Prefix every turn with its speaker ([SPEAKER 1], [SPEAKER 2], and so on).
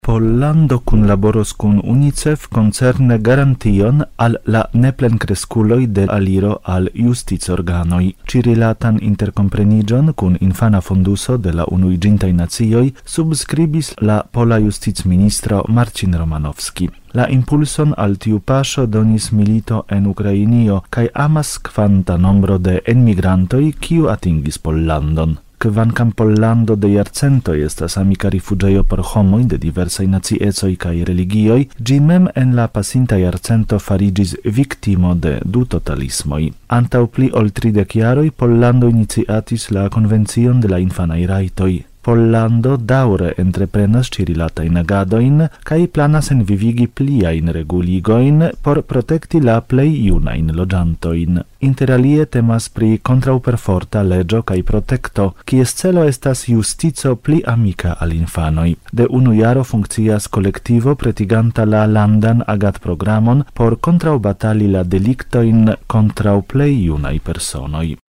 [SPEAKER 1] Pollando kunlaboros kun UNICEF koncerne garantion al la neplenkreskuloj de aliro al justicorganoj. Ĉi-rilatan interkompreniĝon kun Infana Fonduso de la Unuiĝintaj Nacioj subskribis la pola justicministro Marcin Romanowski. La impulson al tiu paŝo donis milito en Ukrainio kaj amaskvanta nombro de enmigrantoj, kiu atingis Pollandon. Kvankam Pollando de jarcentoj estas amika rifuĝejo por homoj de diversaj naciecoj kaj religioj, ĝi mem en la pasinta jarcento fariĝis viktimo de du totalismoj. Antaŭ pli ol 30 jaroj Pollando iniciatis la Konvencion de la infanaj rajtoj. Pollando daŭre entreprenas ĉi-rilatajn agadojn kaj planas envivigi pliajn reguligojn por protekti la plej junajn loĝantojn. Interalie temas pri kontraŭperforta leĝo kaj protekto, kies celo estas justico pli amika al infanoj. De unu jaro funkcias kolektivo pretiganta la landan agadprogramon por kontraŭbatali la deliktojn kontraŭ plej junaj personoj.